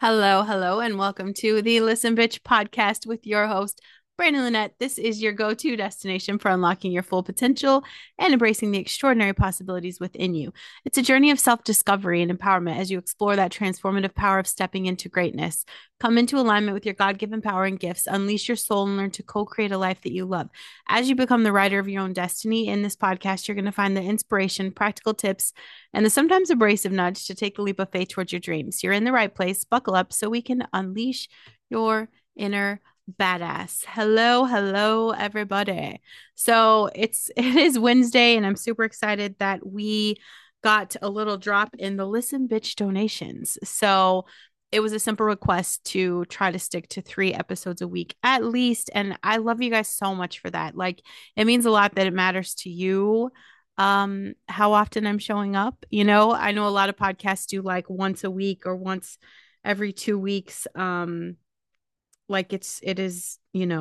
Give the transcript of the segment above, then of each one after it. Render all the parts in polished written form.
Hello, hello, and welcome to the Listen Bitch podcast with your host, Brandon Lynette. This is your go to destination for unlocking your full potential and embracing the extraordinary possibilities within you. It's a journey of self discovery and empowerment as you explore that transformative power of stepping into greatness. Come into alignment with your God given power and gifts, unleash your soul, and learn to co create a life that you love. As you become the writer of your own destiny, in this podcast, you're going to find the inspiration, practical tips, and the sometimes abrasive nudge to take the leap of faith towards your dreams. You're in the right place. Buckle up so we can unleash your inner badass. Hello, hello, everybody. So it is Wednesday, and I'm super excited that we got a little drop in the Listen Bitch donations. So it was a simple request to try to stick to 3 episodes a week at least. And I love you guys so much for that. Like, it means a lot that it matters to you how often I'm showing up. I know a lot of podcasts do like once a week or once every 2 weeks. Like it is,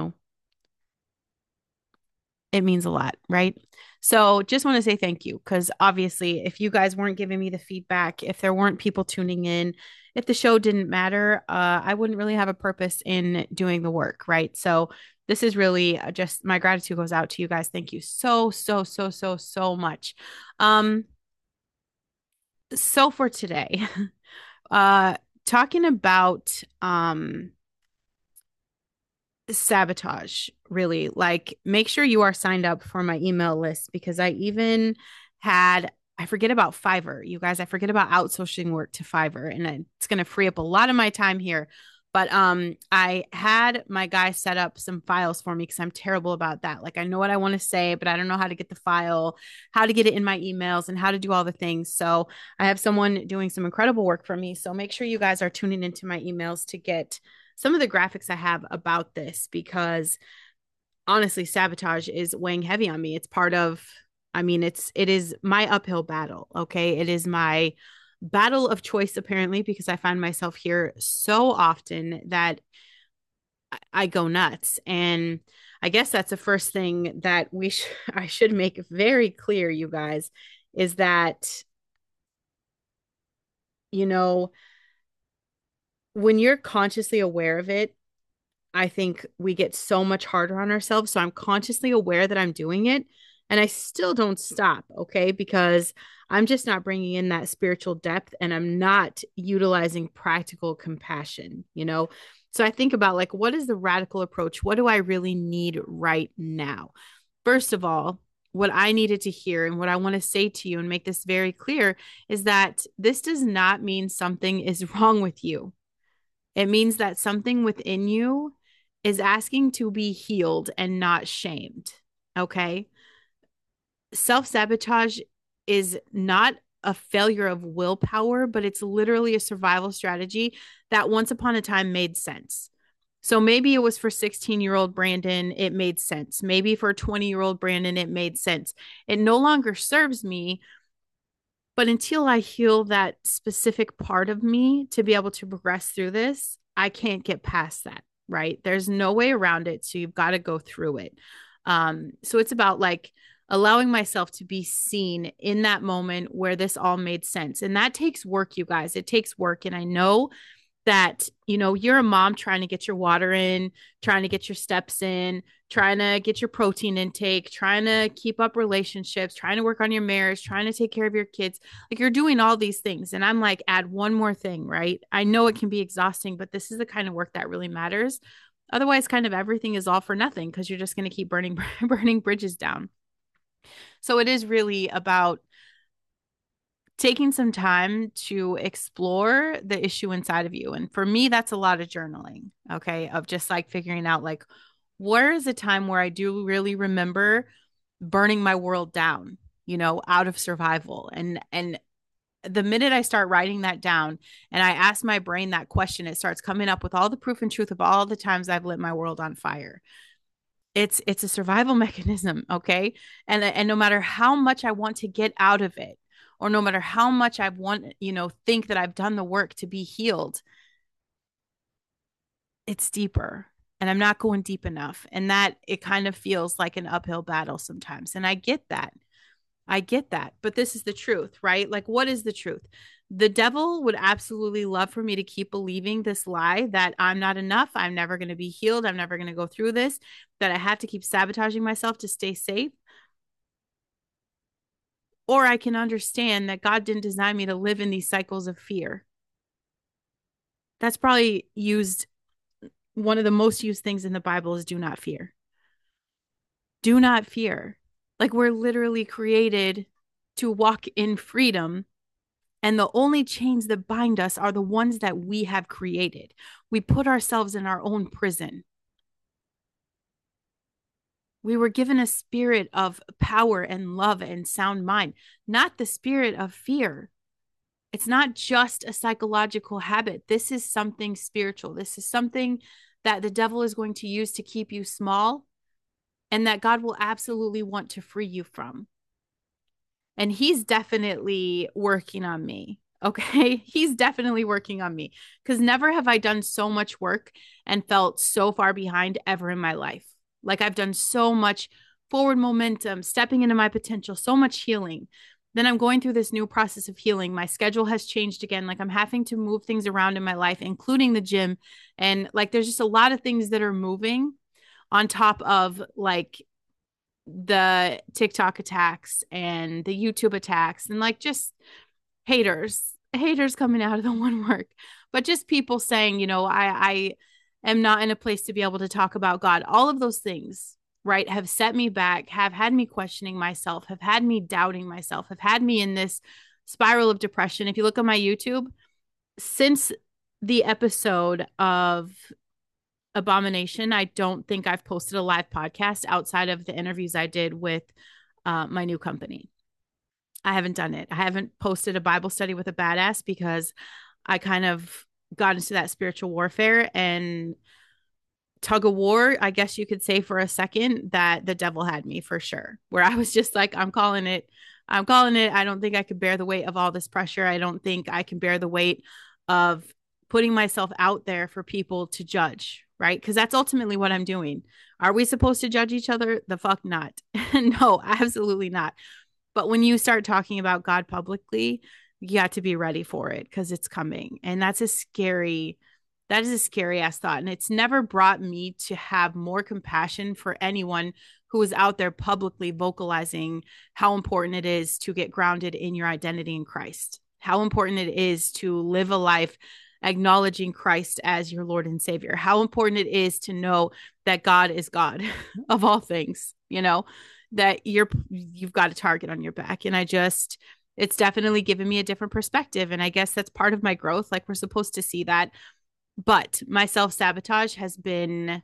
it means a lot, right? So just want to say thank you because obviously, if you guys weren't giving me the feedback, if there weren't people tuning in, if the show didn't matter, I wouldn't really have a purpose in doing the work, right? So this is really just my gratitude goes out to you guys. Thank you so, so, so, so, so much. Um, so for today, uh, talking about sabotage, really, like make sure you are signed up for my email list because I forget about Fiverr, you guys. I forget about outsourcing work to Fiverr, and it's going to free up a lot of my time here. But I had my guy set up some files for me because I'm terrible about that. Like I know what I want to say, but I don't know how to get the file, how to get it in my emails, and how to do all the things. So I have someone doing some incredible work for me. So make sure you guys are tuning into my emails to get some of the graphics I have about this because honestly, sabotage is weighing heavy on me. It's part of, I mean, it is my uphill battle. Okay. It is my battle of choice, apparently, because I find myself here so often that I go nuts. And I guess that's the first thing that I should make very clear, you guys, is that, you know, when you're consciously aware of it, I think we get so much harder on ourselves. So I'm consciously aware that I'm doing it and I still don't stop. Okay. Because I'm just not bringing in that spiritual depth and I'm not utilizing practical compassion. So I think about like, what is the radical approach? What do I really need right now? First of all, what I needed to hear and what I want to say to you and make this very clear is that this does not mean something is wrong with you. It means that something within you is asking to be healed and not shamed. Okay. Self sabotage is not a failure of willpower, but it's literally a survival strategy that once upon a time made sense. So maybe it was for 16-year-old Brandon, it made sense. Maybe for 20-year-old Brandon, it made sense. It no longer serves me, but until I heal that specific part of me to be able to progress through this, I can't get past that, right? There's no way around it. So you've got to go through it. So it's about like allowing myself to be seen in that moment where this all made sense. And that takes work, you guys. It takes work. And I know that you're a mom trying to get your water in, trying to get your steps in, trying to get your protein intake, trying to keep up relationships, trying to work on your marriage, trying to take care of your kids. Like you're doing all these things and I'm like, add one more thing, right? I know it can be exhausting, but this is the kind of work that really matters. Otherwise, kind of everything is all for nothing because you're just going to keep burning bridges down. So it is really about taking some time to explore the issue inside of you. And for me, that's a lot of journaling, okay, of just like figuring out like, where is a time where I do really remember burning my world down, out of survival. And the minute I start writing that down and I ask my brain that question, it starts coming up with all the proof and truth of all the times I've lit my world on fire. It's a survival mechanism, okay? And no matter how much I want to get out of it, or no matter how much I want, think that I've done the work to be healed, it's deeper. And I'm not going deep enough. And that it kind of feels like an uphill battle sometimes. And I get that. I get that. But this is the truth, right? Like, what is the truth? The devil would absolutely love for me to keep believing this lie that I'm not enough. I'm never going to be healed. I'm never going to go through this, that I have to keep sabotaging myself to stay safe. Or I can understand that God didn't design me to live in these cycles of fear. That's probably used, one of the most used things in the Bible is do not fear. Do not fear. Like, we're literally created to walk in freedom. And the only chains that bind us are the ones that we have created. We put ourselves in our own prison. We were given a spirit of power and love and sound mind, not the spirit of fear. It's not just a psychological habit. This is something spiritual. This is something that the devil is going to use to keep you small and that God will absolutely want to free you from. And he's definitely working on me. Okay. He's definitely working on me because never have I done so much work and felt so far behind ever in my life. Like, I've done so much forward momentum, stepping into my potential, so much healing. Then I'm going through this new process of healing. My schedule has changed again. Like, I'm having to move things around in my life, including the gym. And like, there's just a lot of things that are moving on top of like the TikTok attacks and the YouTube attacks and like just haters coming out of the woodwork, but just people saying, I am not in a place to be able to talk about God. All of those things, right, have set me back, have had me questioning myself, have had me doubting myself, have had me in this spiral of depression. If you look at my YouTube, since the episode of Abomination, I don't think I've posted a live podcast outside of the interviews I did with my new company. I haven't done it. I haven't posted a Bible study with a badass because I kind of got into that spiritual warfare and tug of war, I guess you could say, for a second, that the devil had me for sure, where I was just like, I'm calling it. I'm calling it. I don't think I could bear the weight of all this pressure. I don't think I can bear the weight of putting myself out there for people to judge, right? Because that's ultimately what I'm doing. Are we supposed to judge each other? The fuck not. No, absolutely not. But when you start talking about God publicly, you got to be ready for it because it's coming. And that is a scary ass thought. And it's never brought me to have more compassion for anyone who is out there publicly vocalizing how important it is to get grounded in your identity in Christ, how important it is to live a life acknowledging Christ as your Lord and Savior, how important it is to know that God is God of all things, that you've got a target on your back. And it's definitely given me a different perspective. And I guess that's part of my growth. Like, we're supposed to see that. But my self-sabotage has been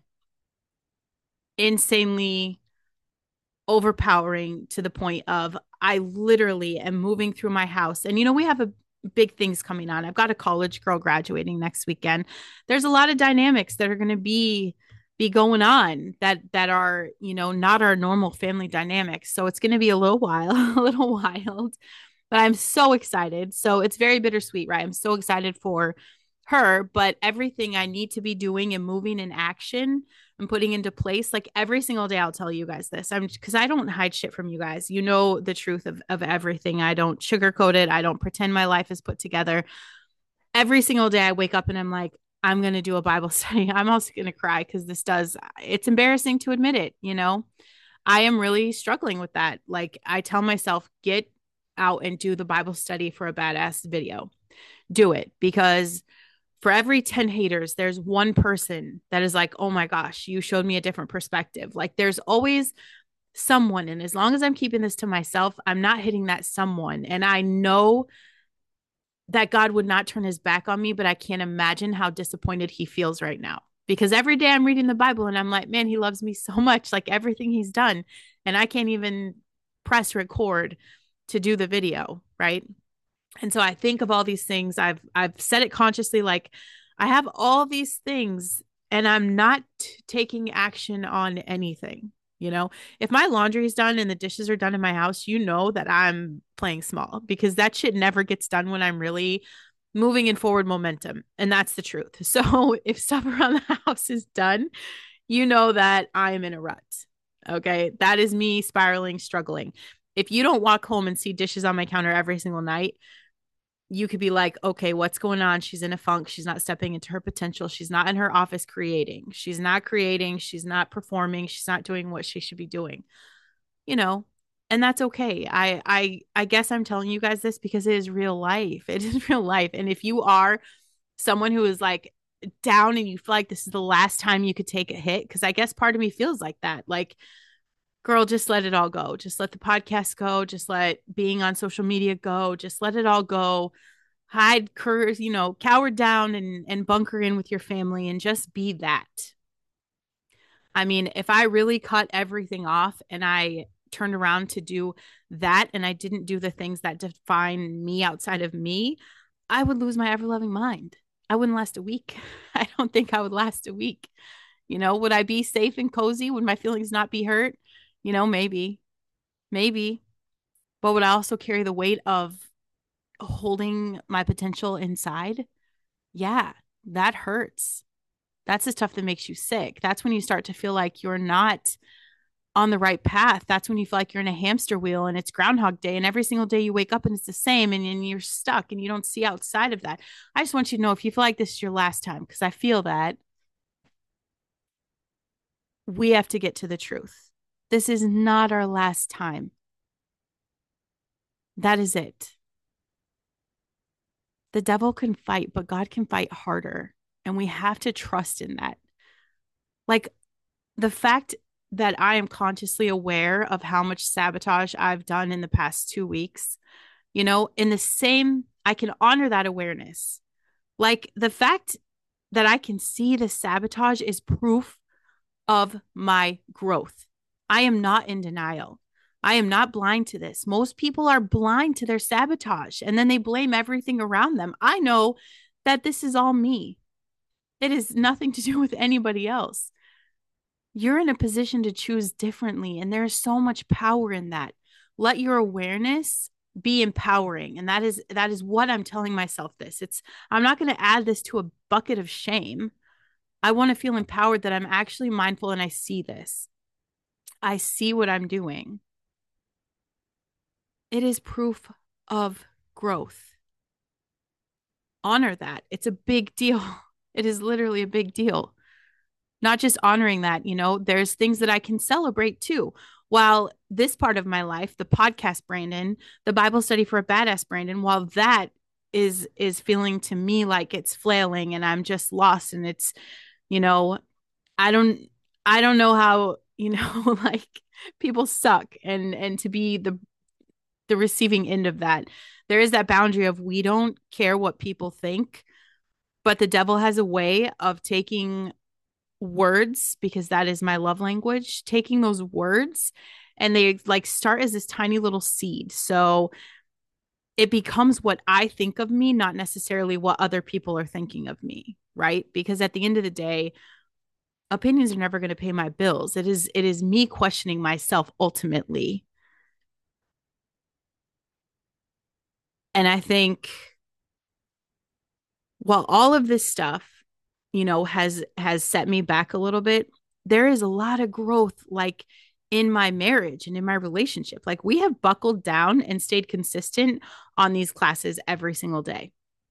insanely overpowering to the point of I literally am moving through my house. And, we have big things coming on. I've got a college girl graduating next weekend. There's a lot of dynamics that are going to be going on that are, not our normal family dynamics. So it's going to be a little while, a little wild, but I'm so excited. So it's very bittersweet, right? I'm so excited for her, but everything I need to be doing and moving in action and putting into place, like every single day, I'll tell you guys this. Because I don't hide shit from you guys. You know the truth of everything. I don't sugarcoat it. I don't pretend my life is put together. Every single day I wake up and I'm like, I'm going to do a Bible study. I'm also going to cry because it's embarrassing to admit it. I am really struggling with that. Like, I tell myself, get out and do the Bible study for a badass video. Do it, because for every 10 haters, there's one person that is like, oh my gosh, you showed me a different perspective. Like, there's always someone. And as long as I'm keeping this to myself, I'm not hitting that someone. And I know that God would not turn his back on me, but I can't imagine how disappointed he feels right now. Because every day I'm reading the Bible and I'm like, man, he loves me so much, like everything he's done. And I can't even press record to do the video, right? And so I think of all these things. I've said it consciously, like, I have all these things and I'm not taking action on anything. If my laundry is done and the dishes are done in my house, that I'm playing small, because that shit never gets done when I'm really moving in forward momentum. And that's the truth. So if stuff around the house is done, that I'm in a rut. Okay. That is me spiraling, struggling. If you don't walk home and see dishes on my counter every single night, you could be like, okay, what's going on? She's in a funk. She's not stepping into her potential. She's not in her office creating. She's not creating. She's not performing. She's not doing what she should be doing, you know, and that's okay. I guess I'm telling you guys this because it is real life. It is real life. And if you are someone who is like down and you feel like this is the last time you could take a hit, because I guess part of me feels like that. Like, girl, just let it all go. Just let the podcast go. Just let being on social media go. Just let it all go. Hide, curse, cower down and bunker in with your family and just be that. I mean, if I really cut everything off and I turned around to do that and I didn't do the things that define me outside of me, I would lose my ever loving mind. I wouldn't last a week. I don't think I would last a week. Would I be safe and cozy? Would my feelings not be hurt? Maybe, maybe. But would I also carry the weight of holding my potential inside? Yeah, that hurts. That's the stuff that makes you sick. That's when you start to feel like you're not on the right path. That's when you feel like you're in a hamster wheel and it's Groundhog Day, and every single day you wake up and it's the same, and you're stuck and you don't see outside of that. I just want you to know, if you feel like this is your last time, because I feel that, we have to get to the truth. This is not our last time. That is it. The devil can fight, but God can fight harder. And we have to trust in that. Like, the fact that I am consciously aware of how much sabotage I've done in the past 2 weeks, in the same, I can honor that awareness. Like, the fact that I can see the sabotage is proof of my growth. I am not in denial. I am not blind to this. Most people are blind to their sabotage and then they blame everything around them. I know that this is all me. It is nothing to do with anybody else. You're in a position to choose differently, and there is so much power in that. Let your awareness be empowering, and that is what I'm telling myself. I'm not going to add this to a bucket of shame. I want to feel empowered that I'm actually mindful and I see this. I see what I'm doing. It is proof of growth. Honor that. It's a big deal. It is literally a big deal. Not just honoring that, there's things that I can celebrate too. While this part of my life, the podcast Brandon, the Bible study for a badass Brandon, while that is feeling to me like it's flailing and I'm just lost, and it's, I don't I don't know how, like, people suck, and to be the receiving end of that. There is that boundary of, we don't care what people think, but the devil has a way of taking words, because that is my love language, taking those words, and they like start as this tiny little seed. So it becomes what I think of me, not necessarily what other people are thinking of me, right? Because at the end of the day, opinions are never going to pay my bills. It is me questioning myself ultimately. And I think, while all of this stuff, has set me back a little bit, there is a lot of growth, like, in my marriage and in my relationship. Like, we have buckled down and stayed consistent on these classes every single day,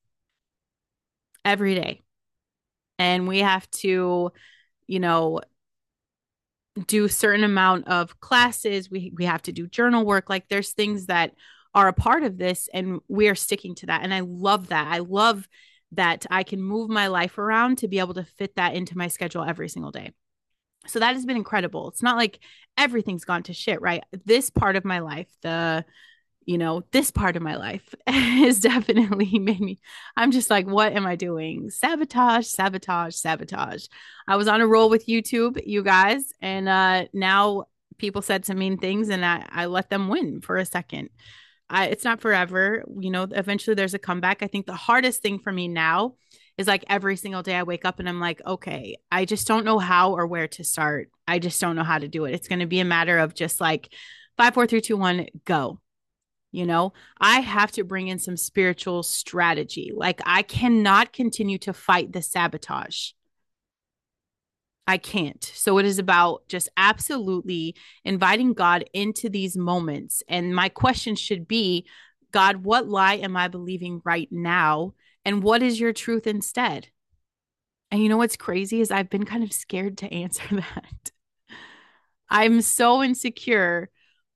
every day. And we have to, you know, do a certain amount of classes. We have to do journal work. Like, there's things that are a part of this, and we are sticking to that. And I love that. I love that I can move my life around to be able to fit that into my schedule every single day. So that has been incredible. It's not like everything's gone to shit, right? This part of my life, this part of my life has definitely made me, I'm just like, what am I doing? Sabotage, sabotage, sabotage. I was on a roll with YouTube, you guys, and now people said some mean things, and I let them win for a second. It's not forever. Eventually there's a comeback. I think the hardest thing for me now is, like, every single day I wake up and I'm like, okay, I just don't know how or where to start. I just don't know how to do it. It's going to be a matter of just like 5, 4, 3, 2, 1, go. I have to bring in some spiritual strategy. Like, I cannot continue to fight the sabotage. I can't. So it is about just absolutely inviting God into these moments. And my question should be, God, what lie am I believing right now? And what is your truth instead? And you know what's crazy is I've been kind of scared to answer that. I'm so insecure,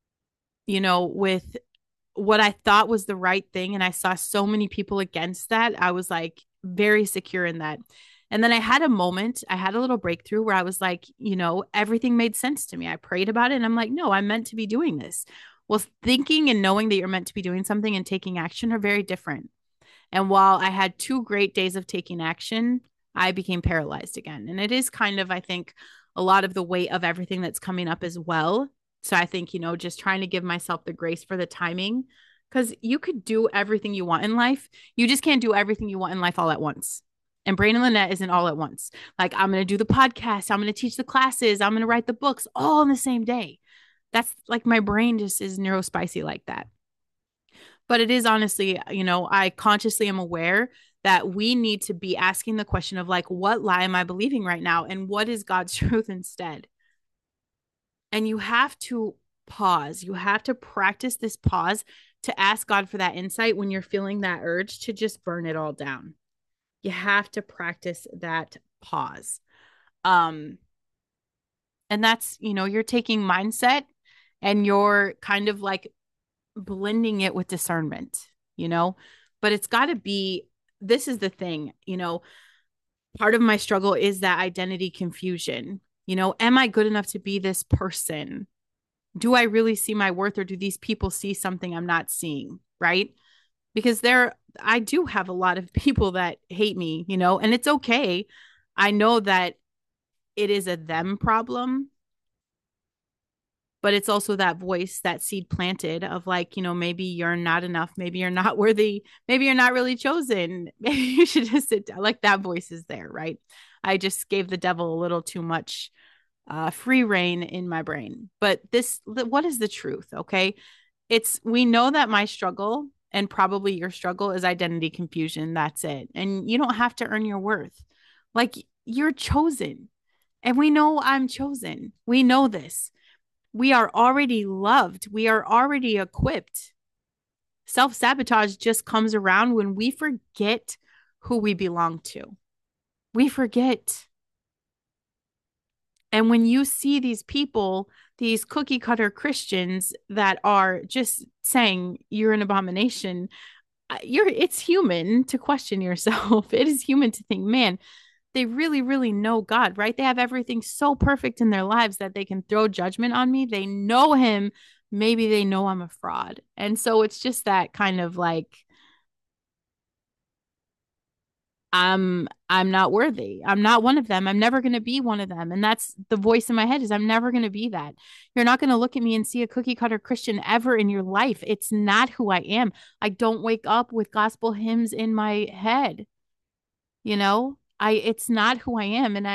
with what I thought was the right thing. And I saw so many people against that. I was like very secure in that. And then I had a moment, I had a little breakthrough where I was like, everything made sense to me. I prayed about it and I'm like, no, I'm meant to be doing this. Well, thinking and knowing that you're meant to be doing something and taking action are very different. And while I had 2 great days of taking action, I became paralyzed again. And it is kind of, I think, a lot of the weight of everything that's coming up as well. So I think, just trying to give myself the grace for the timing because you could do everything you want in life. You just can't do everything you want in life all at once. And Brain and Lynette isn't all at once. Like, I'm going to do the podcast, I'm going to teach the classes, I'm going to write the books all in the same day. That's like my brain just is neurospicy like that. But it is honestly, I consciously am aware that we need to be asking the question of like, what lie am I believing right now? And what is God's truth instead? And you have to pause. You have to practice this pause to ask God for that insight when you're feeling that urge to just burn it all down. You have to practice that pause. Um, and that's, you're taking mindset and you're kind of like blending it with discernment, you know? But it's got to be, this is the thing, part of my struggle is that identity confusion. Am I good enough to be this person? Do I really see my worth or do these people see something I'm not seeing? Right. Because I do have a lot of people that hate me, and it's okay. I know that it is a them problem, but it's also that voice, that seed planted of like, maybe you're not enough, maybe you're not worthy, maybe you're not really chosen, maybe you should just sit down. Like that voice is there, right? I just gave the devil a little too much free reign in my brain. But what is the truth? Okay. We know that my struggle and probably your struggle is identity confusion. That's it. And you don't have to earn your worth. Like you're chosen. And we know I'm chosen. We know this. We are already loved. We are already equipped. Self sabotage just comes around when we forget who we belong to. We forget. And when you see these people, these cookie cutter Christians that are just saying you're an abomination, it's human to question yourself. It is human to think, man, they really, really know God, right? They have everything so perfect in their lives that they can throw judgment on me. They know him. Maybe they know I'm a fraud. And so it's just that kind of like, I'm not worthy. I'm not one of them. I'm never going to be one of them. And that's the voice in my head is I'm never going to be that. You're not going to look at me and see a cookie cutter Christian ever in your life. It's not who I am. I don't wake up with gospel hymns in my head. It's not who I am and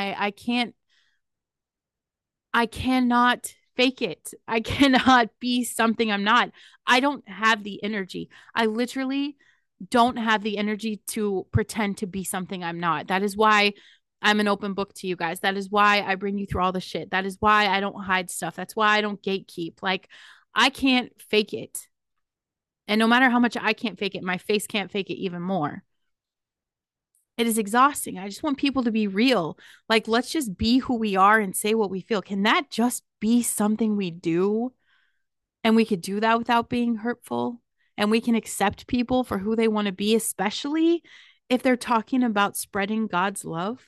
I cannot fake it. I cannot be something I'm not. I don't have the energy. I literally don't have the energy to pretend to be something I'm not. That is why I'm an open book to you guys. That is why I bring you through all the shit. That is why I don't hide stuff. That's why I don't gatekeep. Like, I can't fake it. And no matter how much I can't fake it, my face can't fake it even more. It is exhausting. I just want people to be real. Like, let's just be who we are and say what we feel. Can that just be something we do? And we could do that without being hurtful. And we can accept people for who they want to be, especially if they're talking about spreading God's love.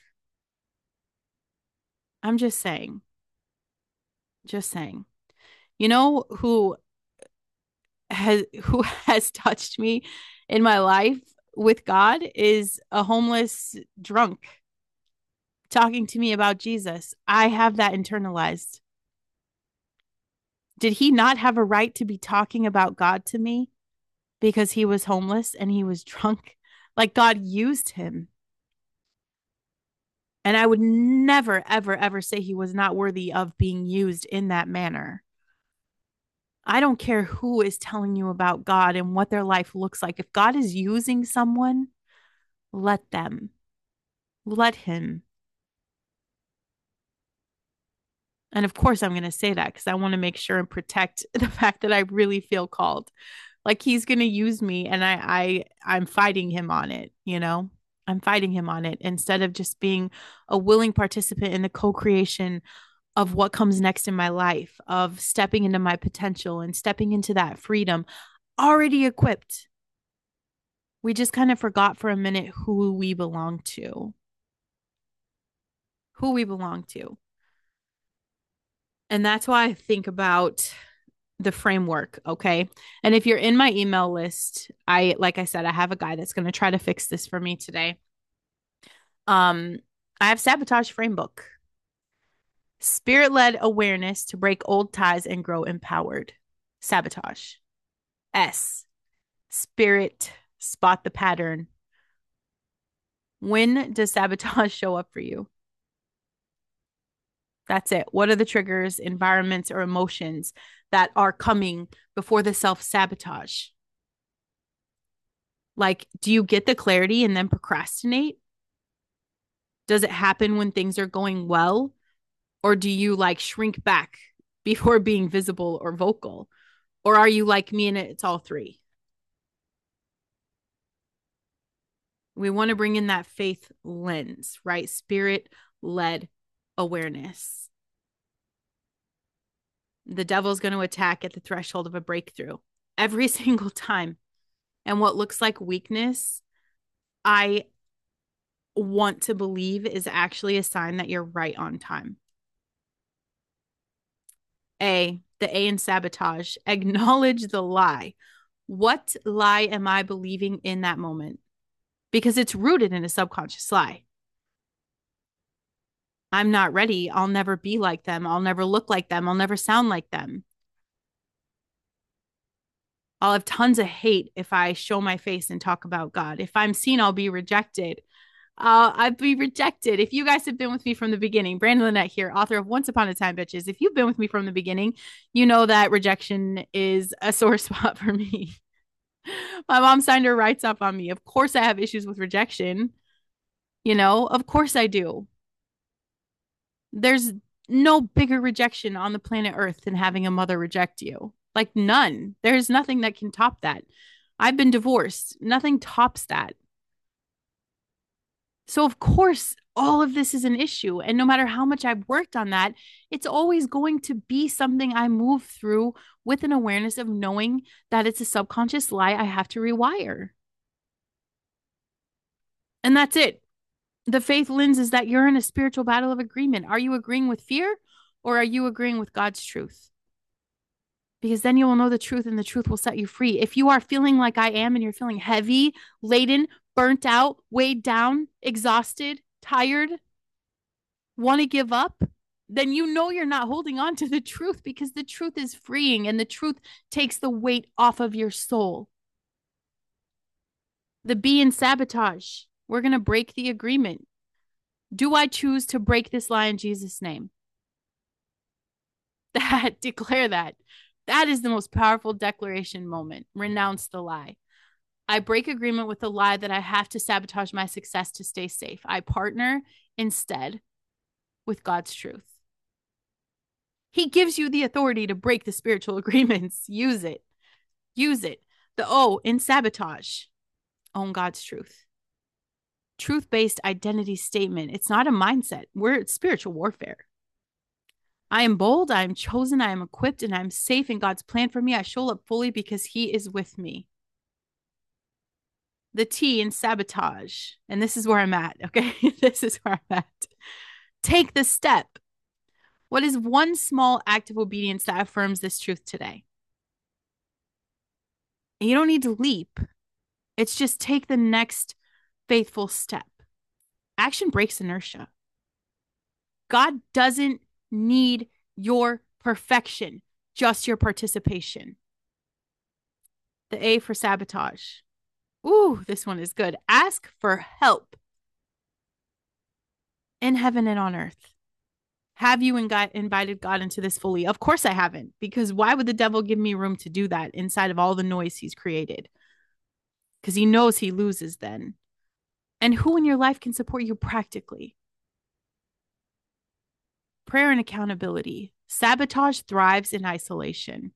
I'm just saying, just saying. You know who has touched me in my life with God is a homeless drunk talking to me about Jesus. I have that internalized. Did he not have a right to be talking about God to me because he was homeless and he was drunk? Like God used him. And I would never, ever, ever say he was not worthy of being used in that manner. I don't care who is telling you about God and what their life looks like. If God is using someone, let them, let him. And of course, I'm going to say that because I want to make sure and protect the fact that I really feel called. Like he's going to use me, and I'm fighting him on it, you know? I'm fighting him on it instead of just being a willing participant in the co-creation of what comes next in my life, of stepping into my potential and stepping into that freedom already equipped. We just kind of forgot for a minute who we belong to, who we belong to. And that's why I think about the framework, okay? And if you're in my email list, like I said, I have a guy that's going to try to fix this for me today. Um I have sabotage framebook. Spirit-led awareness to break old ties and grow empowered. Sabotage. S. Spirit, spot the pattern. When does sabotage show up for you? That's it. What are the triggers, environments, or emotions that are coming before the self sabotage? Like, do you get the clarity and then procrastinate? Does it happen when things are going well? Or do you like shrink back before being visible or vocal? Or are you like me and it's all three? We want to bring in that faith lens, right? Spirit led awareness. The devil's going to attack at the threshold of a breakthrough every single time. And what looks like weakness, I want to believe is actually a sign that you're right on time. The A in sabotage, acknowledge the lie. What lie am I believing in that moment? Because it's rooted in a subconscious lie. I'm not ready. I'll never be like them. I'll never look like them. I'll never sound like them. I'll have tons of hate if I show my face and talk about God. If I'm seen, I'll be rejected. I'd be rejected. If you guys have been with me from the beginning, Brandon Lynette here, author of Once Upon a Time, Bitches. If you've been with me from the beginning, you know that rejection is a sore spot for me. My mom signed her rights up on me. Of course, I have issues with rejection. Of course I do. There's no bigger rejection on the planet Earth than having a mother reject you. Like, none. There's nothing that can top that. I've been divorced. Nothing tops that. So, of course, all of this is an issue. And no matter how much I've worked on that, it's always going to be something I move through with an awareness of knowing that it's a subconscious lie I have to rewire. And that's it. The faith lens is that you're in a spiritual battle of agreement. Are you agreeing with fear, or are you agreeing with God's truth? Because then you will know the truth and the truth will set you free. If you are feeling like I am and you're feeling heavy, laden, burnt out, weighed down, exhausted, tired, want to give up, then you know you're not holding on to the truth, because the truth is freeing and the truth takes the weight off of your soul. The B in sabotage. We're going to break the agreement. Do I choose to break this lie in Jesus' name? Declare that. That is the most powerful declaration moment. Renounce the lie. I break agreement with the lie that I have to sabotage my success to stay safe. I partner instead with God's truth. He gives you the authority to break the spiritual agreements. Use it. Use it. The O in sabotage. Own God's truth. Truth-based identity statement. It's not a mindset. It's spiritual warfare. I am bold, I am chosen, I am equipped, and I'm safe in God's plan for me. I show up fully because He is with me. The T in sabotage. And this is where I'm at, okay? This is where I'm at. Take the step. What is one small act of obedience that affirms this truth today? And you don't need to leap. It's just take the next faithful step. Action breaks inertia. God doesn't need your perfection, just your participation. The A for sabotage. Ooh, this one is good. Ask for help in heaven and on earth. Have you invited God into this fully? Of course I haven't, because why would the devil give me room to do that inside of all the noise he's created? Because he knows he loses then. And who in your life can support you practically? Prayer and accountability. Sabotage thrives in isolation.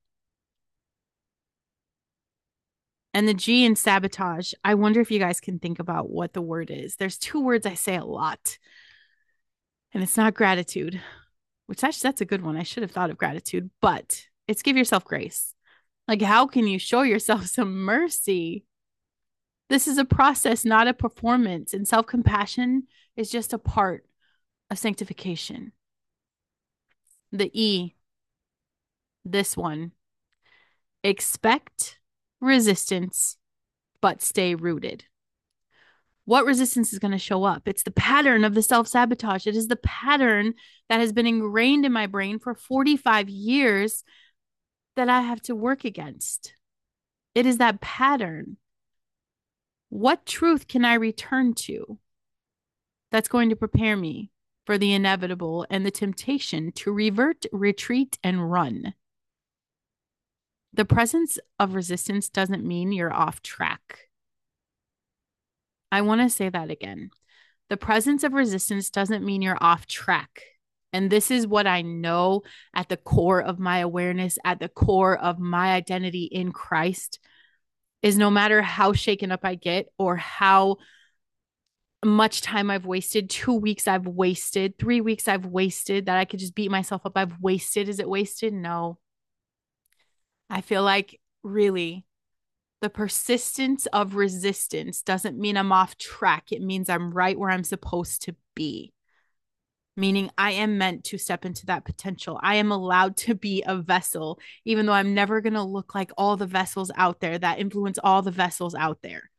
And the G in sabotage, I wonder if you guys can think about what the word is. There's two words I say a lot, and it's not gratitude, which actually that's a good one. I should have thought of gratitude, but it's give yourself grace. Like, how can you show yourself some mercy? This is a process, not a performance. And self compassion is just a part of sanctification. The E, this one, expect resistance, but stay rooted. What resistance is going to show up? It's the pattern of the self sabotage. It is the pattern that has been ingrained in my brain for 45 years that I have to work against. It is that pattern. What truth can I return to that's going to prepare me for the inevitable and the temptation to revert, retreat, and run? The presence of resistance doesn't mean you're off track. I want to say that again. The presence of resistance doesn't mean you're off track. And this is what I know at the core of my awareness, at the core of my identity in Christ, is no matter how shaken up I get or how much time I've wasted, 2 weeks I've wasted, 3 weeks I've wasted, that I could just beat myself up. I've wasted. Is it wasted? No. I feel like really the persistence of resistance doesn't mean I'm off track. It means I'm right where I'm supposed to be. Meaning I am meant to step into that potential. I am allowed to be a vessel, even though I'm never going to look like all the vessels out there that influence all the vessels out there.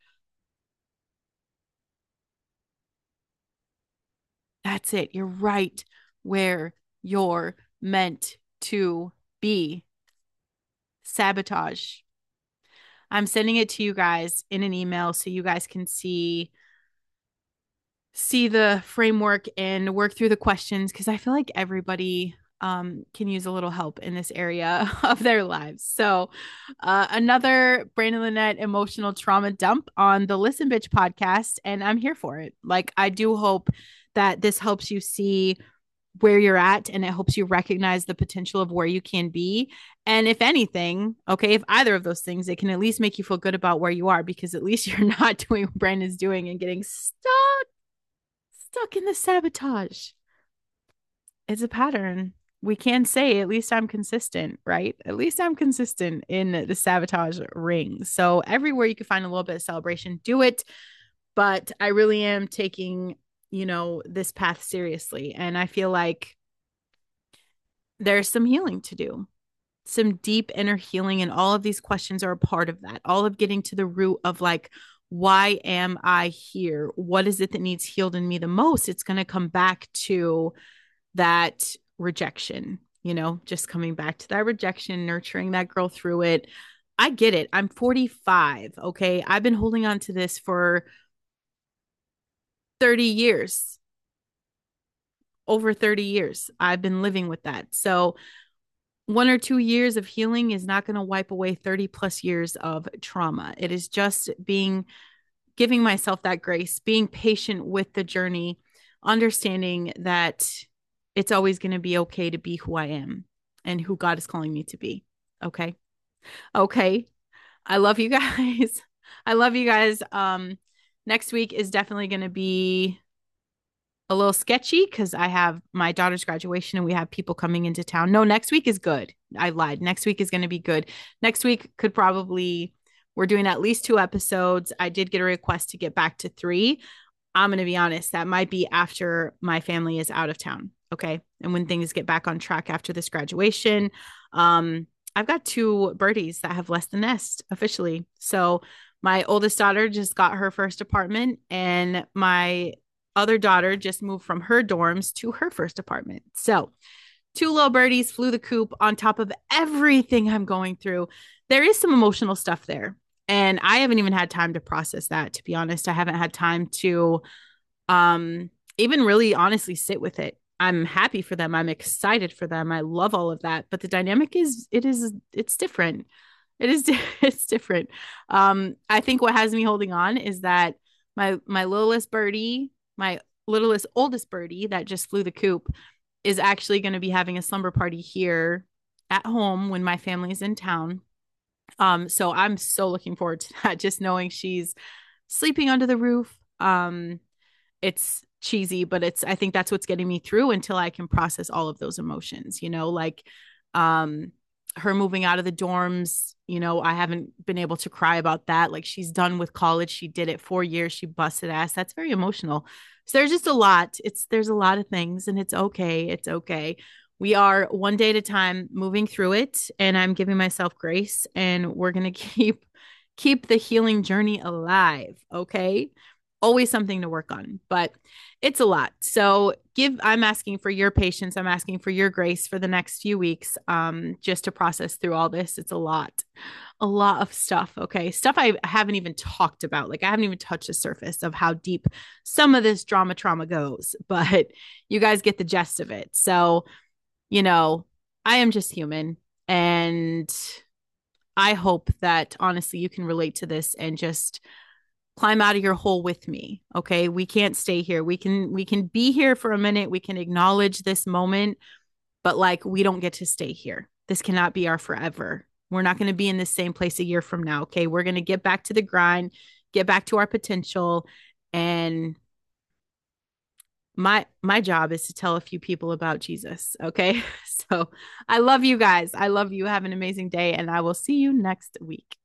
That's it. You're right where you're meant to be. Sabotage. I'm sending it to you guys in an email so you guys can see the framework and work through the questions, because I feel like everybody can use a little help in this area of their lives. So another Brandon Lynette emotional trauma dump on the Listen Bitch podcast, and I'm here for it. Like, I do hope that this helps you see where you're at, and it helps you recognize the potential of where you can be. And if anything, okay, if either of those things, it can at least make you feel good about where you are, because at least you're not doing what Brandon's doing and getting stuck in the sabotage. It's a pattern. We can say, at least I'm consistent, right? At least I'm consistent in the sabotage ring. So everywhere you can find a little bit of celebration, do it. But I really am taking, this path seriously. And I feel like there's some healing to do, some deep inner healing. And all of these questions are a part of that. All of getting to the root of, like, why am I here? What is it that needs healed in me the most? It's going to come back to that rejection, just coming back to that rejection, nurturing that girl through it. I get it. I'm 45. Okay. I've been holding on to this for 30 years, over 30 years. I've been living with that. So 1 or 2 years of healing is not going to wipe away 30 plus years of trauma. It is just giving myself that grace, being patient with the journey, understanding that it's always going to be okay to be who I am and who God is calling me to be. Okay. Okay. I love you guys. I love you guys. Next week is definitely going to be a little sketchy because I have my daughter's graduation and we have people coming into town. No, next week is good. I lied. Next week is going to be good. Next week we're doing at least 2 episodes. I did get a request to get back to 3. I'm going to be honest, that might be after my family is out of town. Okay. And when things get back on track after this graduation, I've got 2 birdies that have left the nest officially. So my oldest daughter just got her first apartment, and my other daughter just moved from her dorms to her first apartment. So 2 little birdies flew the coop on top of everything I'm going through. There is some emotional stuff there. And I haven't even had time to process that, to be honest. I haven't had time to even really honestly sit with it. I'm happy for them. I'm excited for them. I love all of that. But the dynamic it's different. It's different. I think what has me holding on is that my littlest birdie, my littlest oldest birdie that just flew the coop, is actually going to be having a slumber party here at home when my family's in town. So I'm so looking forward to that, just knowing she's sleeping under the roof. It's cheesy, but I think that's what's getting me through until I can process all of those emotions, like um her moving out of the dorms, I haven't been able to cry about that. Like, she's done with college. She did it 4 years. She busted ass. That's very emotional. So there's just a lot. There's a lot of things, and it's okay. It's okay. We are one day at a time moving through it, and I'm giving myself grace, and we're going to keep the healing journey alive, okay? Always something to work on, but it's a lot. So I'm asking for your patience. I'm asking for your grace for the next few weeks, just to process through all this. It's a lot of stuff. Okay. Stuff I haven't even talked about. Like, I haven't even touched the surface of how deep some of this drama trauma goes, but you guys get the gist of it. So, you know, I am just human, and I hope that honestly you can relate to this and just climb out of your hole with me. Okay? We can't stay here. We can be here for a minute. We can acknowledge this moment, but like, we don't get to stay here. This cannot be our forever. We're not going to be in the same place a year from now. Okay? We're going to get back to the grind, get back to our potential, and my job is to tell a few people about Jesus. Okay? So I love you guys. I love you. Have an amazing day, and I will see you next week.